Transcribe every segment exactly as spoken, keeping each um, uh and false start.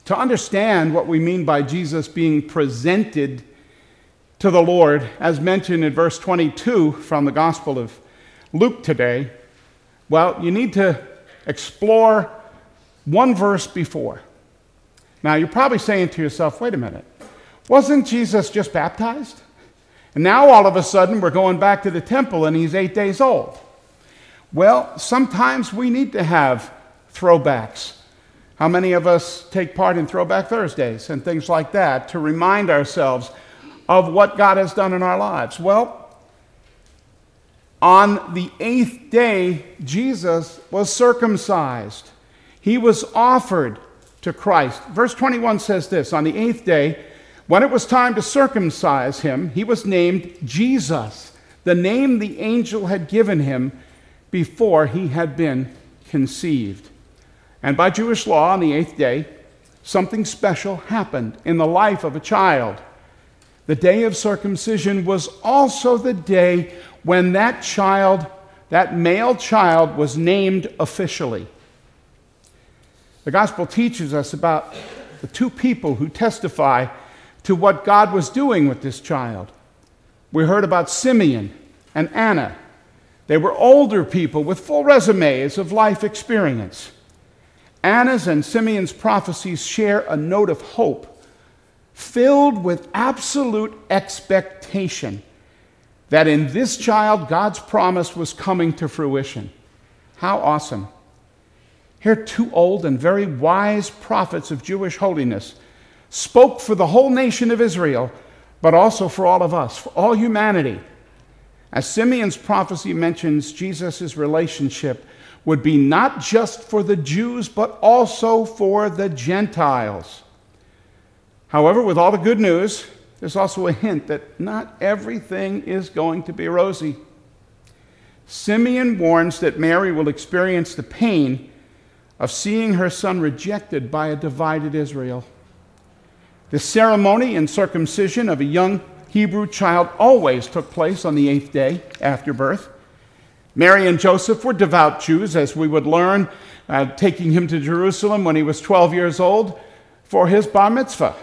To understand what we mean by Jesus being presented to the Lord, as mentioned in verse twenty-two from the Gospel of Luke today, well, you need to explore one verse before. Now, you're probably saying to yourself, wait a minute, wasn't Jesus just baptized? And now all of a sudden we're going back to the temple and he's eight days old. Well, sometimes we need to have throwbacks. How many of us take part in Throwback Thursdays and things like that to remind ourselves of what God has done in our lives? Well, on the eighth day, Jesus was circumcised. He was offered to Christ. Verse twenty-one says this, on the eighth day, when it was time to circumcise him, he was named Jesus, the name the angel had given him before he had been conceived. And by Jewish law, on the eighth day, something special happened in the life of a child. The day of circumcision was also the day when that child, that male child, was named officially. The gospel teaches us about the two people who testify to what God was doing with this child. We heard about Simeon and Anna. They were older people with full resumes of life experience. Anna's and Simeon's prophecies share a note of hope, filled with absolute expectation that in this child God's promise was coming to fruition. How awesome. Here, two old and very wise prophets of Jewish holiness spoke for the whole nation of Israel, but also for all of us, for all humanity. As Simeon's prophecy mentions, Jesus' relationship would be not just for the Jews, but also for the Gentiles. However, with all the good news, there's also a hint that not everything is going to be rosy. Simeon warns that Mary will experience the pain of seeing her son rejected by a divided Israel. The ceremony and circumcision of a young Hebrew child always took place on the eighth day after birth. Mary and Joseph were devout Jews, as we would learn, uh, taking him to Jerusalem when he was twelve years old for his bar mitzvah.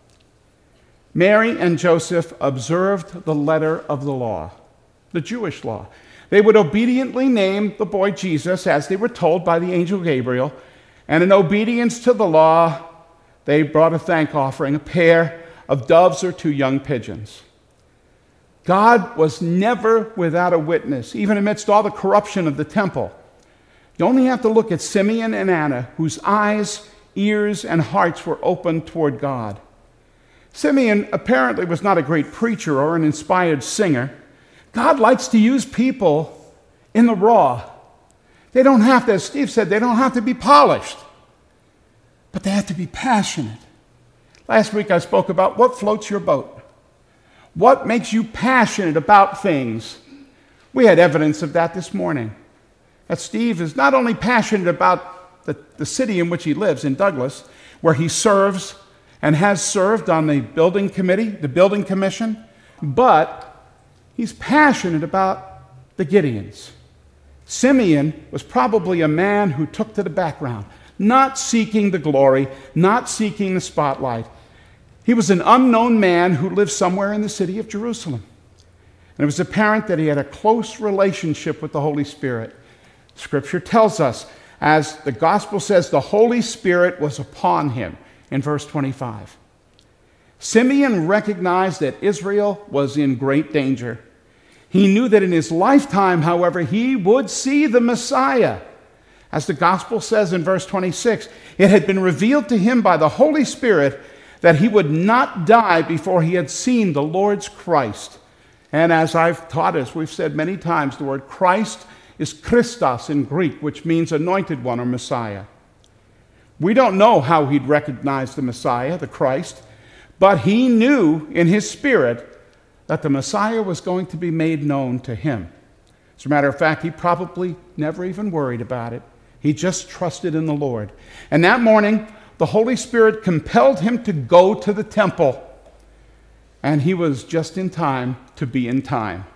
Mary and Joseph observed the letter of the law, the Jewish law. They would obediently name the boy Jesus as they were told by the angel Gabriel, and in obedience to the law, they brought a thank offering, a pair of doves or two young pigeons. God was never without a witness, even amidst all the corruption of the temple. You only have to look at Simeon and Anna, whose eyes, ears, and hearts were open toward God. Simeon apparently was not a great preacher or an inspired singer. God likes to use people in the raw. They don't have to, as Steve said, they don't have to be polished, but they have to be passionate. Last week I spoke about what floats your boat. What makes you passionate about things? We had evidence of that this morning. That Steve is not only passionate about the, the city in which he lives, in Douglas, where he serves and has served on the building committee, the building commission, but he's passionate about the Gideons. Simeon was probably a man who took to the background, not seeking the glory, not seeking the spotlight. He was an unknown man who lived somewhere in the city of Jerusalem. And it was apparent that he had a close relationship with the Holy Spirit. Scripture tells us, as the gospel says, the Holy Spirit was upon him in verse twenty-five. Simeon recognized that Israel was in great danger. He knew that in his lifetime, however, he would see the Messiah. As the gospel says in verse twenty-six, it had been revealed to him by the Holy Spirit that he would not die before he had seen the Lord's Christ. And as I've taught us, we've said many times, the word Christ is Christos in Greek, which means anointed one or Messiah. We don't know how he'd recognized the Messiah, the Christ, but he knew in his spirit that the Messiah was going to be made known to him. As a matter of fact, he probably never even worried about it. He just trusted in the Lord. And that morning, the Holy Spirit compelled him to go to the temple. And he was just in time to be in time.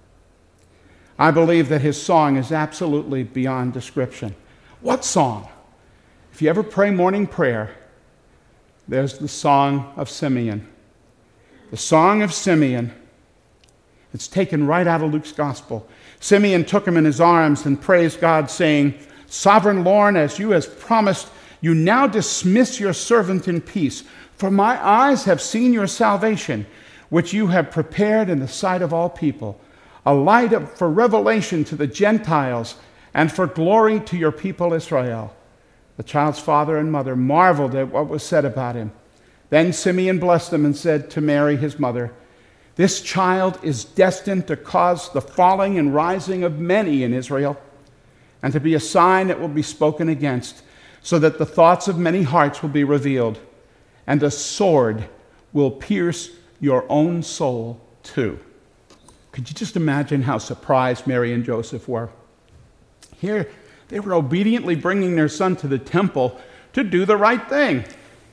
I believe that his song is absolutely beyond description. What song? If you ever pray morning prayer, there's the Song of Simeon. The Song of Simeon. It's taken right out of Luke's Gospel. Simeon took him in his arms and praised God, saying, Sovereign Lord, as you have promised, you now dismiss your servant in peace. For my eyes have seen your salvation, which you have prepared in the sight of all people, a light of, for revelation to the Gentiles and for glory to your people Israel. The child's father and mother marveled at what was said about him. Then Simeon blessed them and said to Mary, his mother, This child is destined to cause the falling and rising of many in Israel, and to be a sign that will be spoken against, so that the thoughts of many hearts will be revealed, and a sword will pierce your own soul too. Could you just imagine how surprised Mary and Joseph were? Here, they were obediently bringing their son to the temple to do the right thing.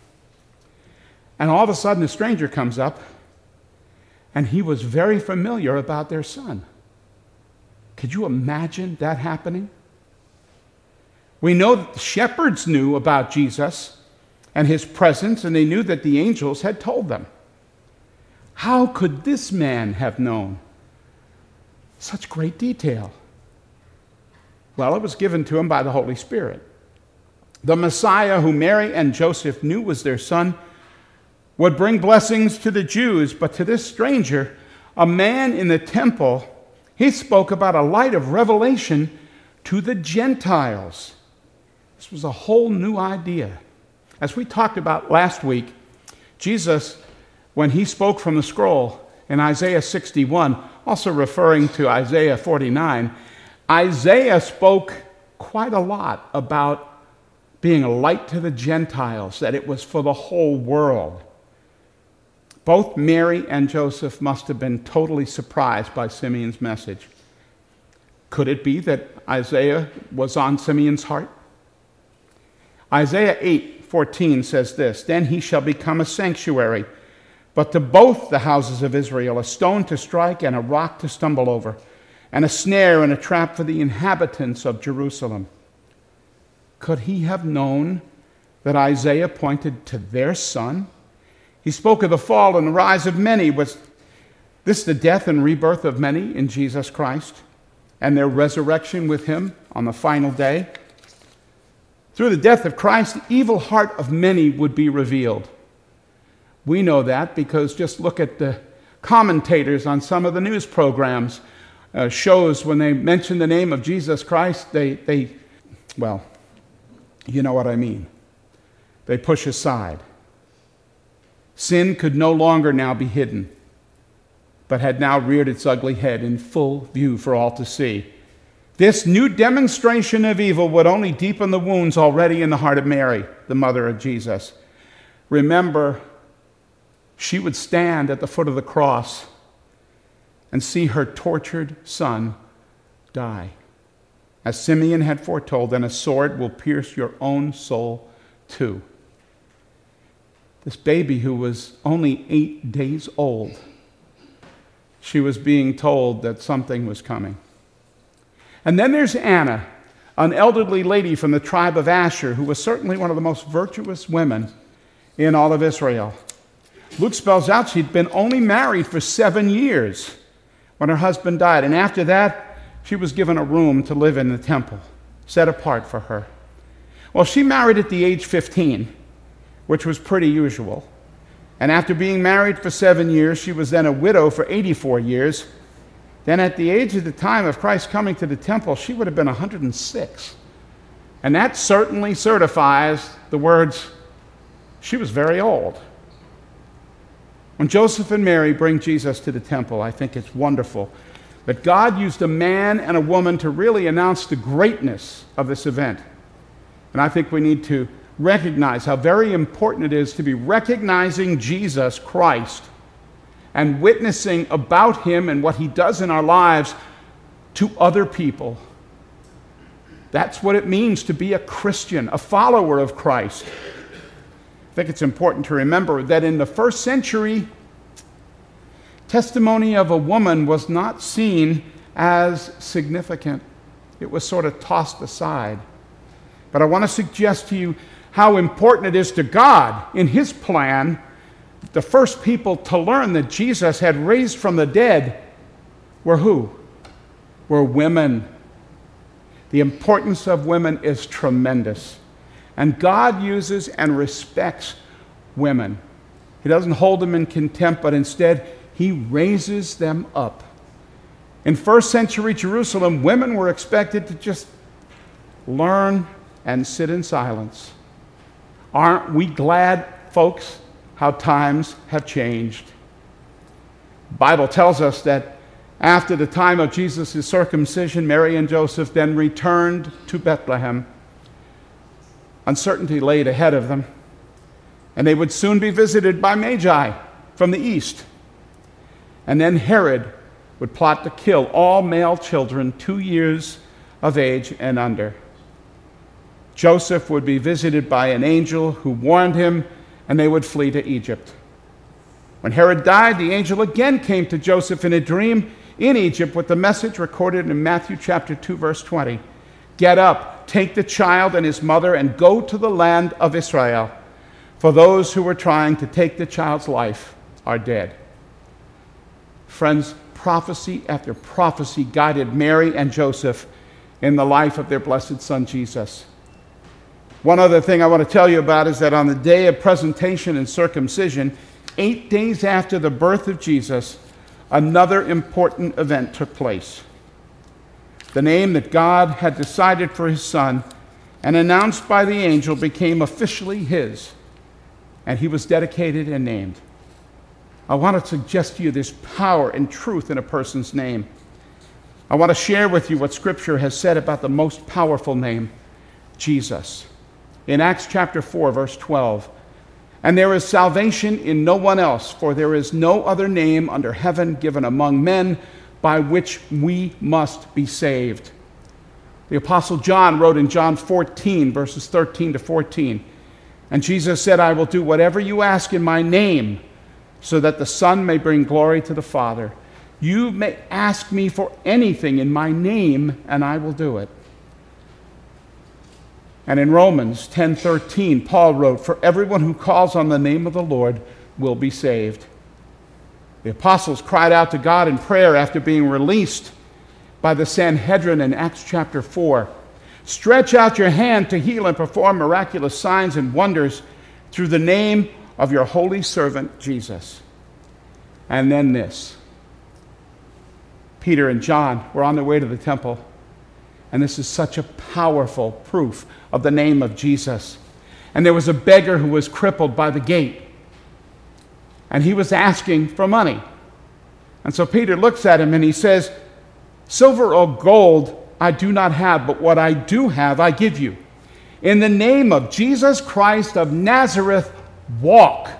And all of a sudden, a stranger comes up, and he was very familiar about their son. Could you imagine that happening? We know that the shepherds knew about Jesus and his presence, and they knew that the angels had told them. How could this man have known such great detail? Well, it was given to him by the Holy Spirit. The Messiah, who Mary and Joseph knew was their son, would bring blessings to the Jews, but to this stranger, a man in the temple, he spoke about a light of revelation to the Gentiles. This was a whole new idea. As we talked about last week, Jesus, when he spoke from the scroll in Isaiah sixty-one, also referring to Isaiah forty-nine, Isaiah spoke quite a lot about being a light to the Gentiles, that it was for the whole world. Both Mary and Joseph must have been totally surprised by Simeon's message. Could it be that Isaiah was on Simeon's heart? Isaiah eight fourteen says this, Then he shall become a sanctuary, but to both the houses of Israel, a stone to strike and a rock to stumble over, and a snare and a trap for the inhabitants of Jerusalem. Could he have known that Isaiah pointed to their son? He spoke of the fall and the rise of many. Was this the death and rebirth of many in Jesus Christ and their resurrection with him on the final day? Through the death of Christ, the evil heart of many would be revealed. We know that because just look at the commentators on some of the news programs, uh, shows when they mention the name of Jesus Christ, they, they, well, you know what I mean. They push aside. Sin could no longer now be hidden, but had now reared its ugly head in full view for all to see. This new demonstration of evil would only deepen the wounds already in the heart of Mary, the mother of Jesus. Remember, she would stand at the foot of the cross and see her tortured son die. As Simeon had foretold, then a sword will pierce your own soul too. This baby who was only eight days old, she was being told that something was coming. And then there's Anna, an elderly lady from the tribe of Asher, who was certainly one of the most virtuous women in all of Israel. Luke spells out she'd been only married for seven years when her husband died, and after that, she was given a room to live in the temple, set apart for her. Well, she married at the age fifteen, which was pretty usual. And after being married for seven years, she was then a widow for eighty-four years. Then at the age of the time of Christ coming to the temple, she would have been one hundred six. And that certainly certifies the words, she was very old. When Joseph and Mary bring Jesus to the temple, I think it's wonderful that God used a man and a woman to really announce the greatness of this event. And I think we need to recognize how very important it is to be recognizing Jesus Christ and witnessing about him and what he does in our lives to other people. That's what it means to be a Christian, a follower of Christ. I think it's important to remember that in the first century, testimony of a woman was not seen as significant. It was sort of tossed aside. But I want to suggest to you how important it is to God in his plan. The first people to learn that Jesus had raised from the dead were who? Were women. The importance of women is tremendous. And God uses and respects women. He doesn't hold them in contempt, but instead he raises them up. In first century Jerusalem, women were expected to just learn and sit in silence. Aren't we glad, folks, how times have changed? The Bible tells us that after the time of Jesus' circumcision, Mary and Joseph then returned to Bethlehem. Uncertainty laid ahead of them, and they would soon be visited by Magi from the east. And then Herod would plot to kill all male children two years of age and under. Joseph would be visited by an angel who warned him, and they would flee to Egypt. When Herod died, the angel again came to Joseph in a dream in Egypt with the message recorded in Matthew chapter two, verse twenty. Get up, take the child and his mother, and go to the land of Israel, for those who were trying to take the child's life are dead. Friends, prophecy after prophecy guided Mary and Joseph in the life of their blessed son, Jesus. One other thing I want to tell you about is that on the day of presentation and circumcision, eight days after the birth of Jesus, another important event took place. The name that God had decided for his son and announced by the angel became officially his, and he was dedicated and named. I want to suggest to you there's power and truth in a person's name. I want to share with you what Scripture has said about the most powerful name, Jesus. In Acts chapter four, verse twelve, and there is salvation in no one else, for there is no other name under heaven given among men by which we must be saved. The Apostle John wrote in John fourteen, verses thirteen to fourteen, and Jesus said, I will do whatever you ask in my name, so that the Son may bring glory to the Father. You may ask me for anything in my name, and I will do it. And in Romans ten thirteen, Paul wrote, for everyone who calls on the name of the Lord will be saved. The apostles cried out to God in prayer after being released by the Sanhedrin in Acts chapter four. Stretch out your hand to heal and perform miraculous signs and wonders through the name of your holy servant Jesus. And then this. Peter and John were on their way to the temple, and this is such a powerful proof of the name of Jesus. And there was a beggar who was crippled by the gate, and he was asking for money. And so Peter looks at him and he says, silver or gold I do not have, but what I do have I give you. In the name of Jesus Christ of Nazareth, walk.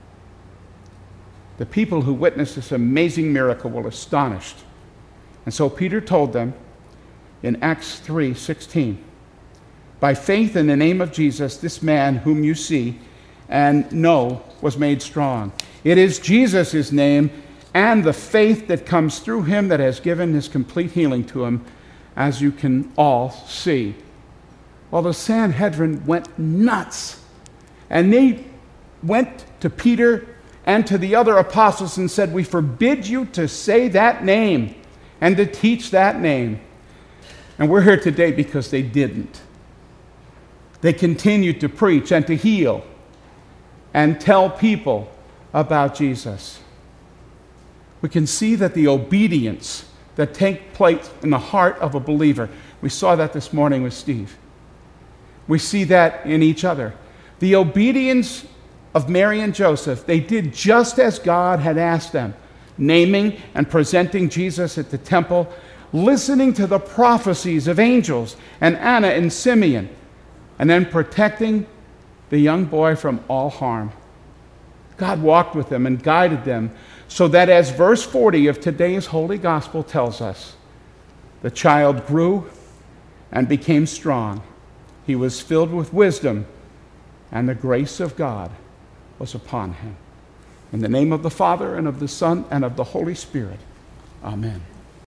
The people who witnessed this amazing miracle were astonished. And so Peter told them in Acts three sixteen, by faith in the name of Jesus, this man whom you see and know was made strong. It is Jesus' name and the faith that comes through him that has given his complete healing to him, as you can all see. Well, the Sanhedrin went nuts, and they went to Peter and to the other apostles and said, we forbid you to say that name and to teach that name. And we're here today because they didn't. They continued to preach and to heal and tell people about Jesus. We can see that the obedience that takes place in the heart of a believer, we saw that this morning with Steve. We see that in each other. The obedience of Mary and Joseph, they did just as God had asked them, naming and presenting Jesus at the temple, listening to the prophecies of angels and Anna and Simeon, and then protecting the young boy from all harm. God walked with them and guided them so that, as verse forty of today's Holy Gospel tells us, the child grew and became strong. He was filled with wisdom, and the grace of God was upon him. In the name of the Father, and of the Son, and of the Holy Spirit. Amen.